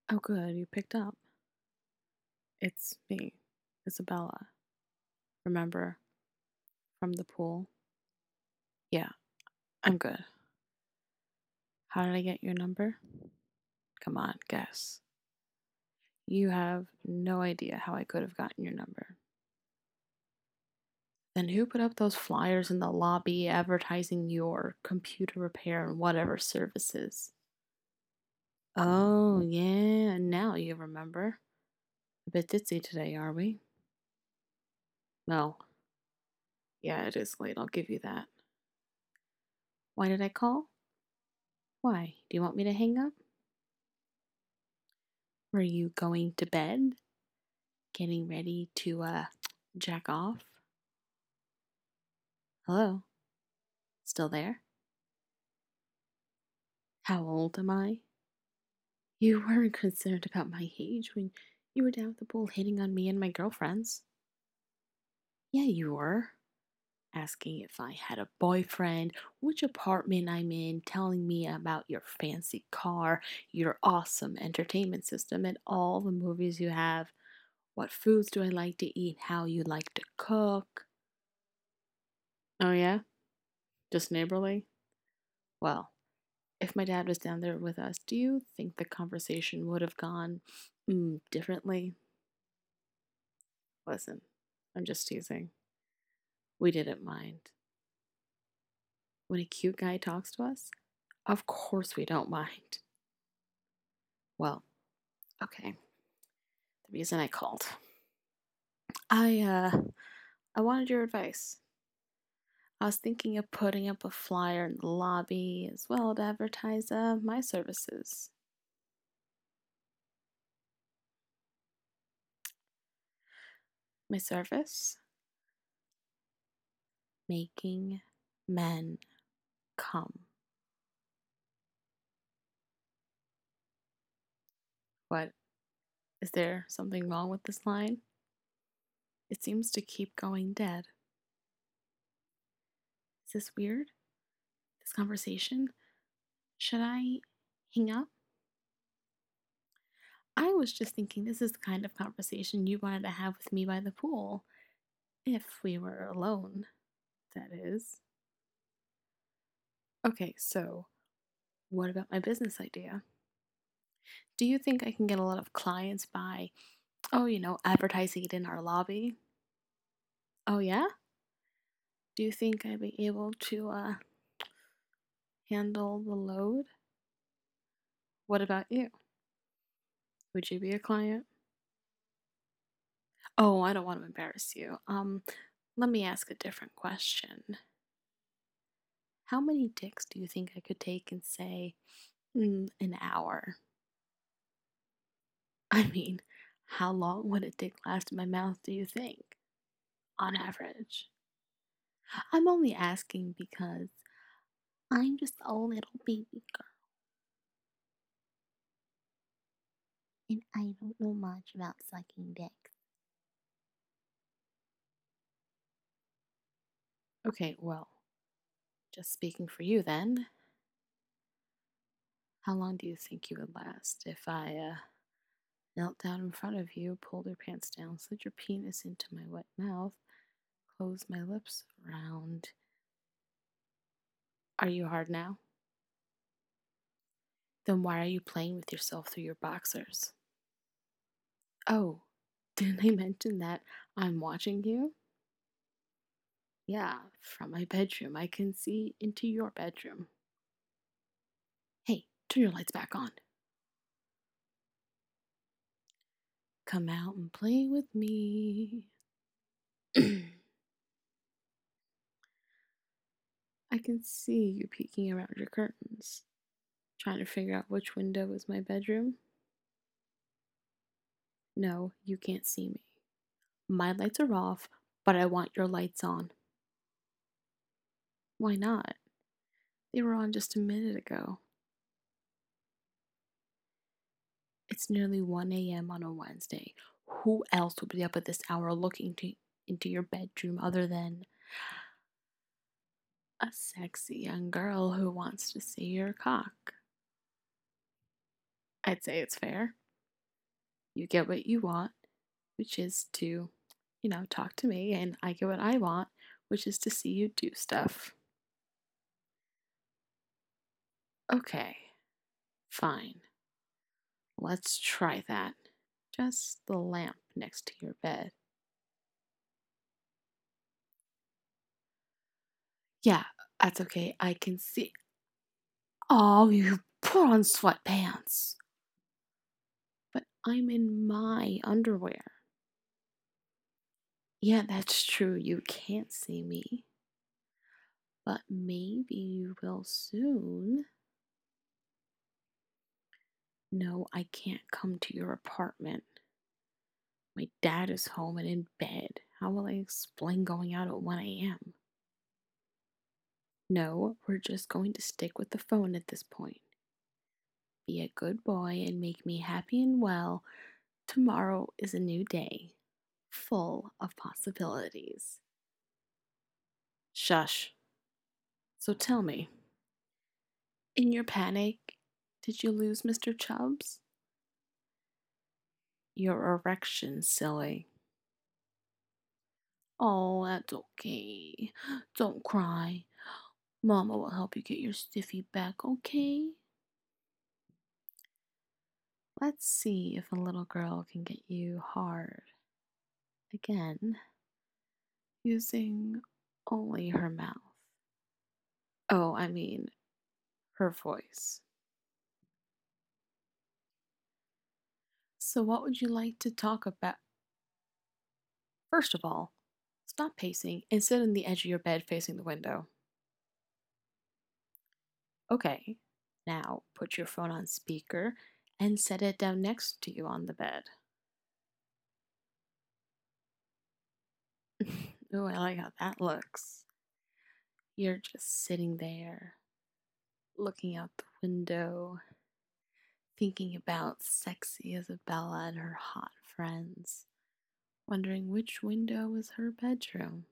Oh, good, you picked up. It's me, Isabella. Remember from the pool? Yeah, I'm good. How did I get your number? Come on, guess. You have no idea how I could have gotten your number. Then who put up those flyers in the lobby advertising your computer repair and whatever services? Oh, yeah, now you remember. A bit ditzy today, are we? No. Yeah, it is late, I'll give you that. Why did I call? Why? Do you want me to hang up? Were you going to bed? Getting ready to, jack off? Hello? Still there? How old am I? You weren't concerned about my age when you were down at the pool hitting on me and my girlfriends. Yeah, you were. Asking if I had a boyfriend, which apartment I'm in, telling me about your fancy car, your awesome entertainment system, and all the movies you have. What foods do I like to eat? How you like to cook? Oh, yeah? Just neighborly? Well, if my dad was down there with us, do you think the conversation would have gone differently? Listen, I'm just teasing. We didn't mind. When a cute guy talks to us, of course we don't mind. Well, okay. The reason I called. I I wanted your advice. I was thinking of putting up a flyer in the lobby as well to advertise my services. My service? Making men come. What? Is there something wrong with this line? It seems to keep going dead. Is this weird? This conversation? Should I hang up? I was just thinking this is the kind of conversation you wanted to have with me by the pool. If we were alone, that is. Okay, so what about my business idea? Do you think I can get a lot of clients by, advertising it in our lobby? Oh, yeah? Do you think I'd be able to handle the load? What about you? Would you be a client? Oh, I don't want to embarrass you. Let me ask a different question. How many dicks do you think I could take in, say, an hour? I mean, how long would a dick last in my mouth, do you think? On average. I'm only asking because I'm just a little baby girl and I don't know much about sucking dicks. Okay, well, just speaking for you then, how long do you think you would last if I knelt down in front of you, pulled your pants down, slid your penis into my wet mouth, closed my lips around? Are you hard now? Then why are you playing with yourself through your boxers? Oh, didn't I mention that I'm watching you? Yeah, from my bedroom, I can see into your bedroom. Hey, turn your lights back on. Come out and play with me. I can see you peeking around your curtains, trying to figure out which window is my bedroom. No, you can't see me. My lights are off, but I want your lights on. Why not? They were on just a minute ago. It's nearly 1 a.m. on a Wednesday. Who else would be up at this hour looking into your bedroom other than a sexy young girl who wants to see your cock? I'd say it's fair. You get what you want, which is to, talk to me, and I get what I want, which is to see you do stuff. Okay, fine. Let's try that. Just the lamp next to your bed. Yeah, that's okay. I can see. Oh, you put on sweatpants. But I'm in my underwear. Yeah, that's true. You can't see me. But maybe you will soon. No, I can't come to your apartment. My dad is home and in bed. How will I explain going out at 1 a.m.? No, we're just going to stick with the phone at this point. Be a good boy and make me happy and well. Tomorrow is a new day, full of possibilities. Shush. So tell me, in your panic, did you lose Mr. Chubbs? Your erection, silly. Oh, that's okay. Don't cry. Mama will help you get your stiffy back, okay? Let's see if a little girl can get you hard again using only her mouth. Oh, I mean, her voice. So, what would you like to talk about? First of all, stop pacing and sit on the edge of your bed facing the window. Okay, now put your phone on speaker and set it down next to you on the bed. Oh, I like how that looks. You're just sitting there, looking out the window, thinking about sexy Isabella and her hot friends, wondering which window is her bedroom.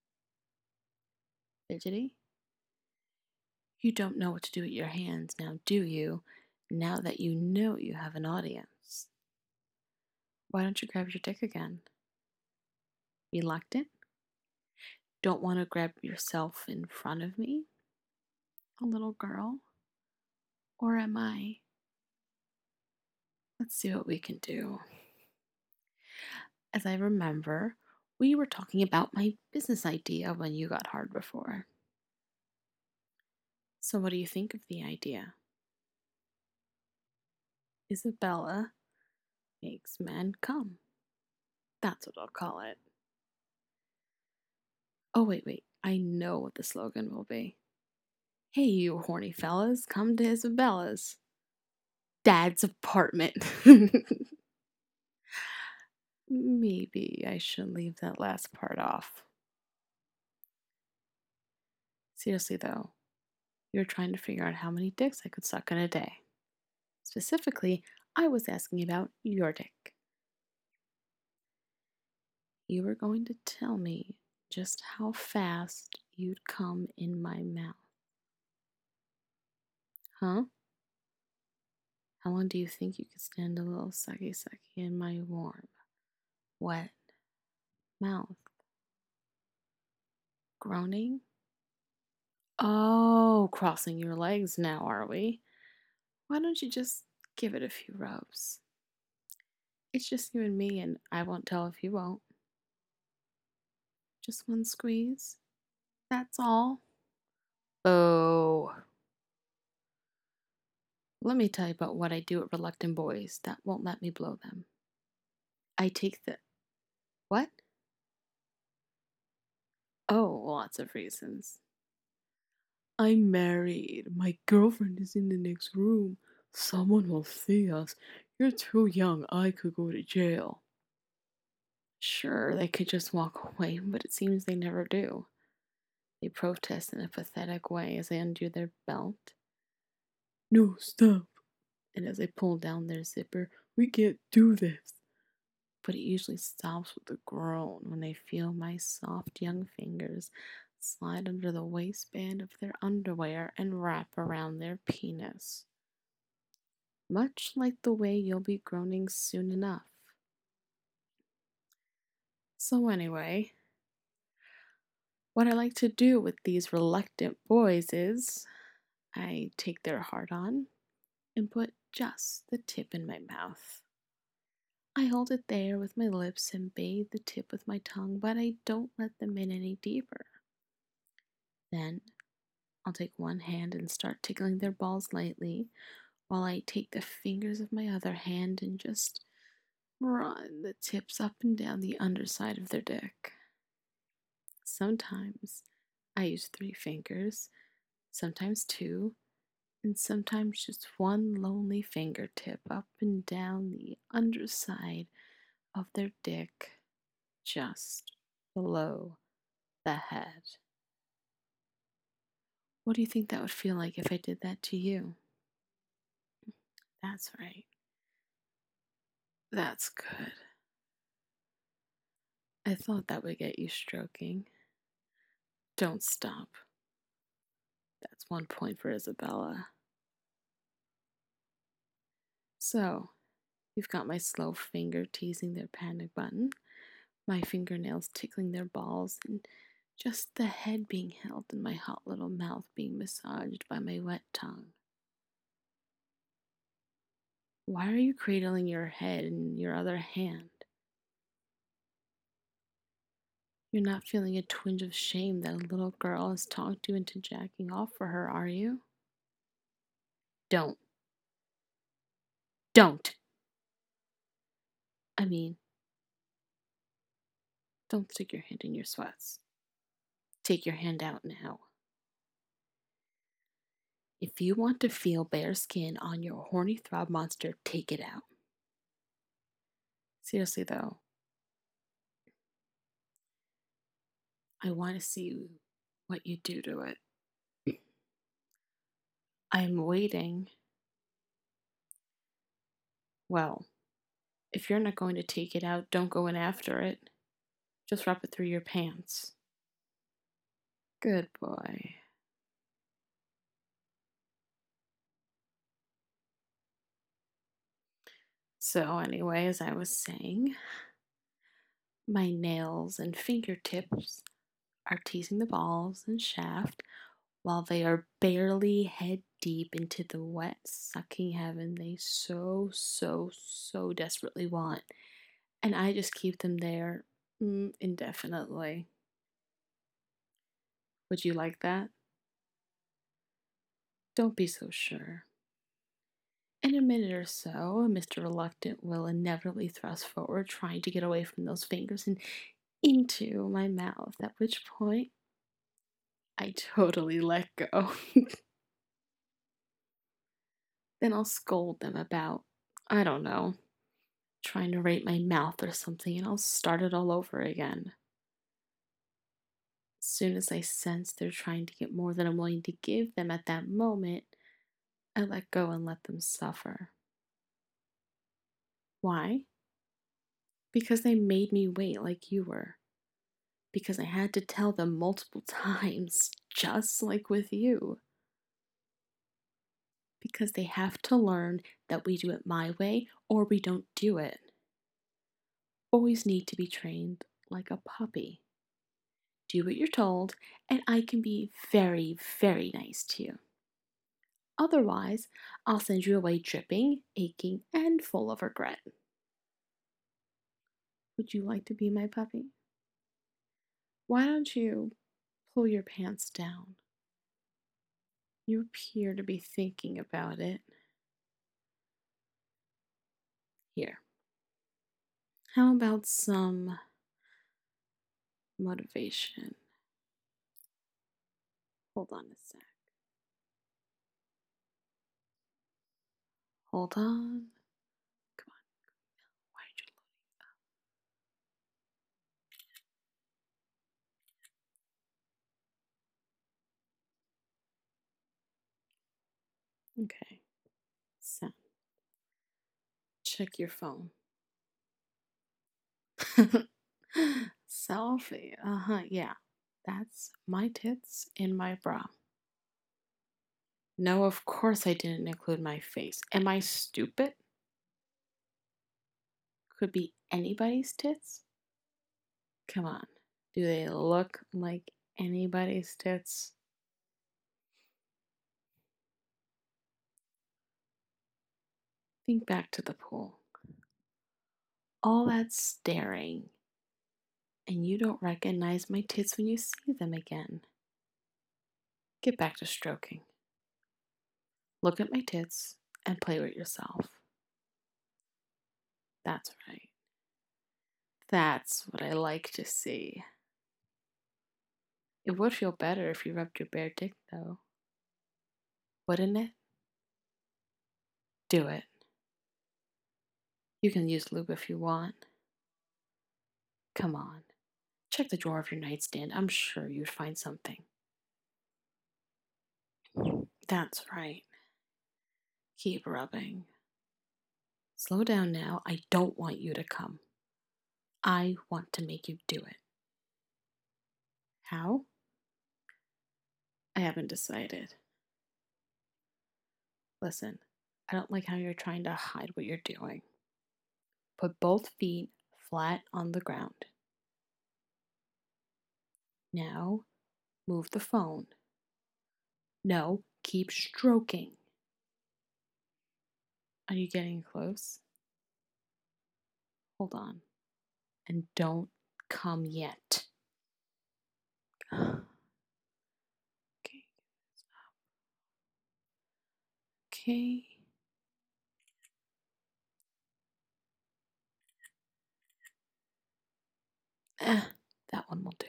Fidgety? You don't know what to do with your hands now, do you? Now that you know you have an audience. Why don't you grab your dick again? Reluctant? Don't want to grab yourself in front of me? A little girl? Or am I? Let's see what we can do. As I remember, we were talking about my business idea when you got hard before. So, what do you think of the idea? Isabella makes men come. That's what I'll call it. Oh, wait. I know what the slogan will be. Hey, you horny fellas, come to Isabella's dad's apartment. Maybe I should leave that last part off. Seriously, though, you're trying to figure out how many dicks I could suck in a day. Specifically, I was asking about your dick. You were going to tell me just how fast you'd come in my mouth. Huh? How long do you think you could stand a little sucky in my warm, wet mouth? Groaning? Oh, crossing your legs now, are we? Why don't you just give it a few rubs? It's just you and me, and I won't tell if you won't. Just one squeeze. That's all. Oh. Let me tell you about what I do at reluctant boys that won't let me blow them. I take the. What? Oh, lots of reasons. I'm married. My girlfriend is in the next room. Someone will see us. You're too young. I could go to jail. Sure, they could just walk away, but it seems they never do. They protest in a pathetic way as they undo their belt. No, stop. And as they pull down their zipper, we can't do this. But it usually stops with a groan when they feel my soft young fingers slide under the waistband of their underwear and wrap around their penis. Much like the way you'll be groaning soon enough. So, anyway, what I like to do with these reluctant boys is I take their heart on and put just the tip in my mouth. I hold it there with my lips and bathe the tip with my tongue, but I don't let them in any deeper. Then I'll take one hand and start tickling their balls lightly, while I take the fingers of my other hand and just run the tips up and down the underside of their dick. Sometimes I use 3 fingers, sometimes two, and sometimes just one lonely fingertip up and down the underside of their dick, just below the head. What do you think that would feel like if I did that to you? That's right. That's good. I thought that would get you stroking. Don't stop. That's 1 point for Isabella. So, you've got my slow finger teasing their panic button, my fingernails tickling their balls, and just the head being held and my hot little mouth being massaged by my wet tongue. Why are you cradling your head in your other hand? You're not feeling a twinge of shame that a little girl has talked you into jacking off for her, are you? Don't. Don't! I mean, don't stick your hand in your sweats. Take your hand out now. If you want to feel bare skin on your horny throb monster, take it out. Seriously, though, I want to see what you do to it. I'm waiting. Well, if you're not going to take it out, don't go in after it. Just wrap it through your pants. Good boy. So, anyway, as I was saying, my nails and fingertips are teasing the balls and shaft while they are barely head deep into the wet, sucking heaven they so desperately want. And I just keep them there indefinitely. Would you like that? Don't be so sure. In a minute or so, Mr. Reluctant will inevitably thrust forward, trying to get away from those fingers and into my mouth, at which point I totally let go. Then I'll scold them about, I don't know, trying to rape my mouth or something, and I'll start it all over again. As soon as I sense they're trying to get more than I'm willing to give them at that moment, I let go and let them suffer. Why? Because they made me wait like you were. Because I had to tell them multiple times, just like with you. Because they have to learn that we do it my way or we don't do it. Boys need to be trained like a puppy. Do what you're told, and I can be very nice to you. Otherwise, I'll send you away dripping, aching, and full of regret. Would you like to be my puppy? Why don't you pull your pants down? You appear to be thinking about it. Here. How about some motivation? Hold on a sec. Hold on. Come on. Why are you loading? Okay. So, check your phone. Selfie. Yeah. That's my tits in my bra. No, of course I didn't include my face. Am I stupid? Could be anybody's tits. Come on. Do they look like anybody's tits? Think back to the pool. All that staring, and you don't recognize my tits when you see them again. Get back to stroking. Look at my tits and play with yourself. That's right. That's what I like to see. It would feel better if you rubbed your bare dick, though. Wouldn't it? Do it. You can use lube if you want. Come on. Check the drawer of your nightstand. I'm sure you'd find something. That's right. Keep rubbing. Slow down now. I don't want you to come. I want to make you do it. How? I haven't decided. Listen, I don't like how you're trying to hide what you're doing. Put both feet flat on the ground. Now, move the phone. No, keep stroking. Are you getting close? Hold on. And don't come yet. Okay. Okay. That one will do.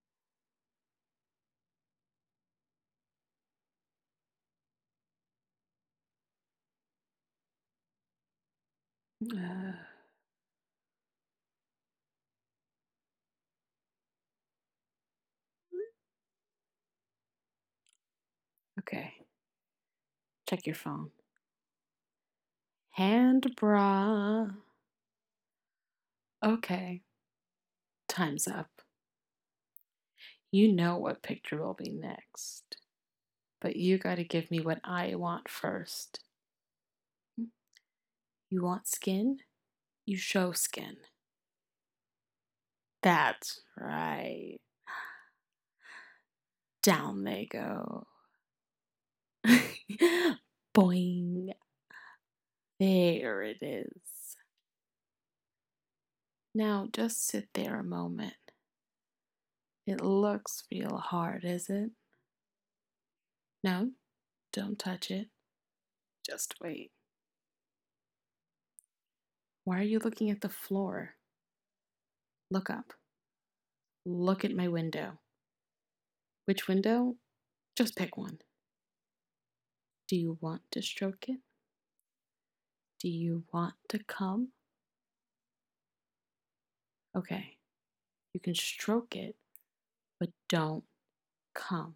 Uh, okay. Check your phone. Hand bra. Okay. Time's up. You know what picture will be next. But you gotta give me what I want first. You want skin? You show skin. That's right. Down they go. Boing. There it is. Now just sit there a moment. It looks real hard, is it? No, don't touch it. Just wait. Why are you looking at the floor? Look up. Look at my window. Which window? Just pick one. Do you want to stroke it? Do you want to come? Okay, you can stroke it, but don't come.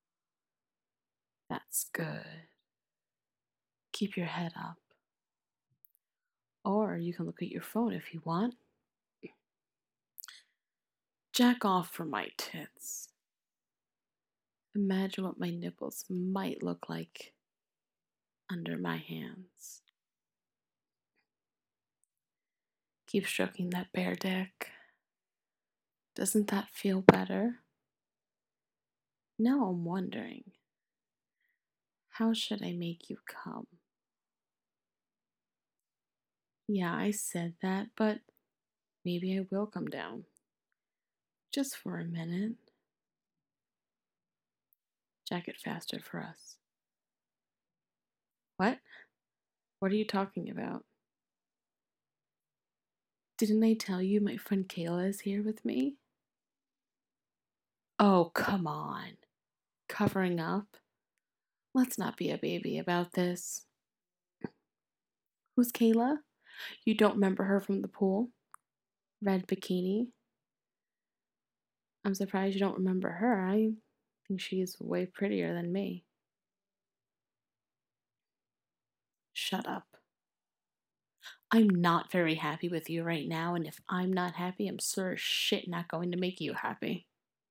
That's good. Keep your head up. Or you can look at your phone if you want. Jack off for my tits. Imagine what my nipples might look like under my hands. Keep stroking that bare dick. Doesn't that feel better? Now I'm wondering, how should I make you come? Yeah, I said that, but maybe I will come down. Just for a minute. Jack it faster for us. What? What are you talking about? Didn't I tell you my friend Kayla is here with me? Oh, come on. Covering up? Let's not be a baby about this. Who's Kayla? You don't remember her from the pool? Red bikini? I'm surprised you don't remember her. I think she's way prettier than me. Shut up. I'm not very happy with you right now, and if I'm not happy, I'm sure as shit not going to make you happy.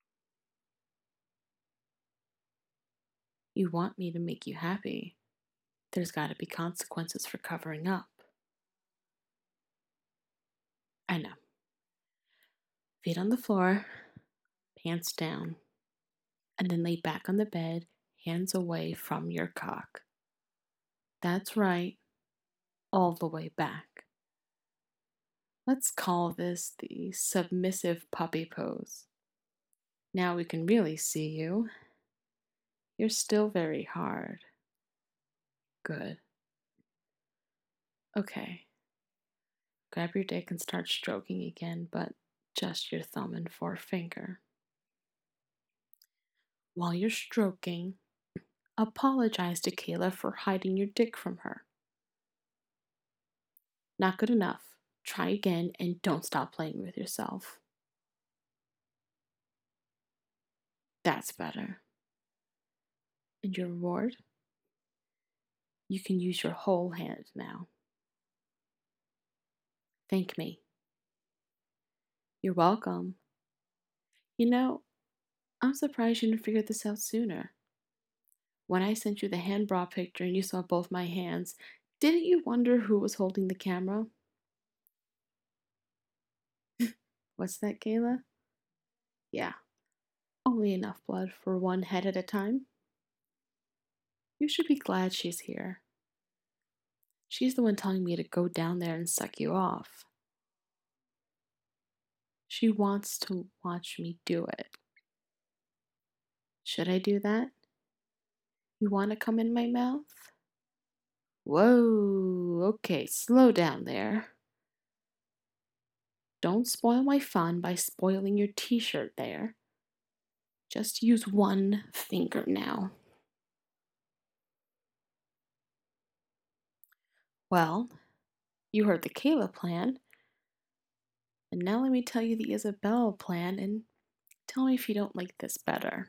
You want me to make you happy. There's got to be consequences for covering up. I know. Feet on the floor, pants down, and then lay back on the bed, hands away from your cock. That's right, all the way back. Let's call this the submissive puppy pose. Now we can really see you. You're still very hard. Good. Okay. Grab your dick and start stroking again, but just your thumb and forefinger. While you're stroking, apologize to Kayla for hiding your dick from her. Not good enough. Try again and don't stop playing with yourself. That's better. And your reward? You can use your whole hand now. Thank me. You're welcome. You know, I'm surprised you didn't figure this out sooner. When I sent you the hand bra picture and you saw both my hands, didn't you wonder who was holding the camera? What's that, Kayla? Yeah, only enough blood for one head at a time. You should be glad she's here. She's the one telling me to go down there and suck you off. She wants to watch me do it. Should I do that? You want to come in my mouth? Whoa, okay, slow down there. Don't spoil my fun by spoiling your t shirt there. Just use one finger now. Well, you heard the Kayla plan, and now let me tell you the Isabella plan and tell me if you don't like this better.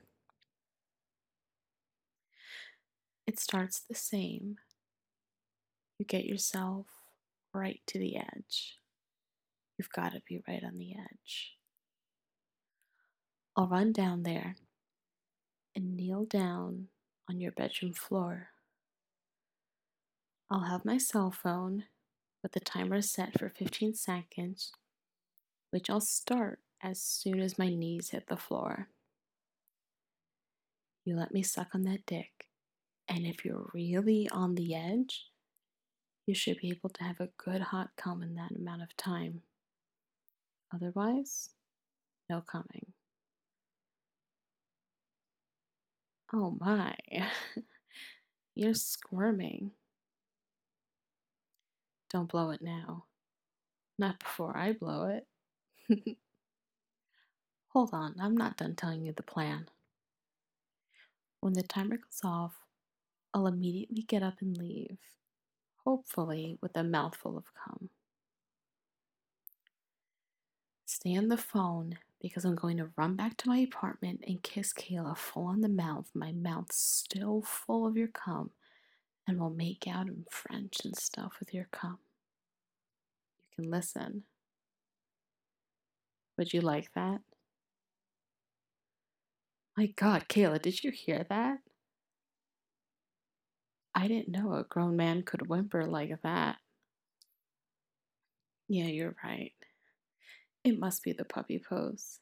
It starts the same. You get yourself right to the edge. You've got to be right on the edge. I'll run down there and kneel down on your bedroom floor. I'll have my cell phone with the timer set for 15 seconds, which I'll start as soon as my knees hit the floor. You let me suck on that dick, and if you're really on the edge, you should be able to have a good hot cum in that amount of time. Otherwise, no coming. Oh my, you're squirming. Don't blow it now. Not before I blow it. Hold on, I'm not done telling you the plan. When the timer goes off, I'll immediately get up and leave, hopefully with a mouthful of cum. Stay on the phone because I'm going to run back to my apartment and kiss Kayla full on the mouth, my mouth still full of your cum, and we'll make out in French and stuff with your cum. You can listen. Would you like that? My God, Kayla, did you hear that? I didn't know a grown man could whimper like that. Yeah, you're right. It must be the puppy pose.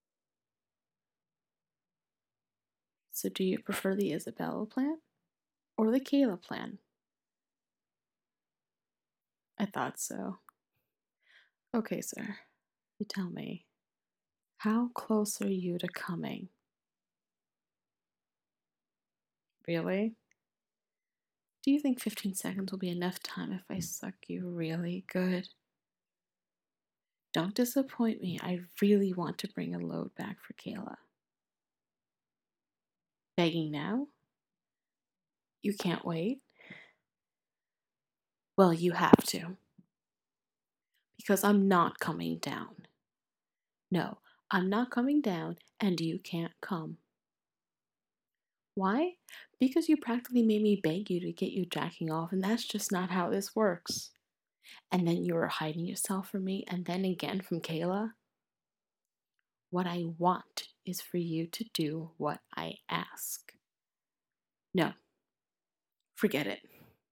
So, do you prefer the Isabella plan or the Kayla plan? I thought so. Okay, sir. You tell me. How close are you to coming? Really? Do you think 15 seconds will be enough time if I suck you really good? Don't disappoint me. I really want to bring a load back for Kayla. Begging now? You can't wait? Well, you have to. Because I'm not coming down. No, I'm not coming down, and you can't come. Why? Because you practically made me beg you to get you jacking off, and that's just not how this works. And then you were hiding yourself from me, and then again from Kayla. What I want is for you to do what I ask. No, forget it.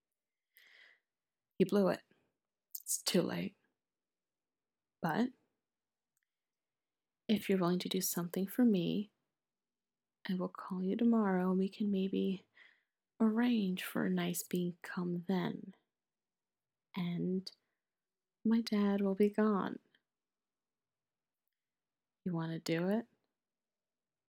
You blew it. It's too late. But If you're willing to do something for me, I will call you tomorrow and we can maybe arrange for a nice being come then. And my dad will be gone. You want to do it?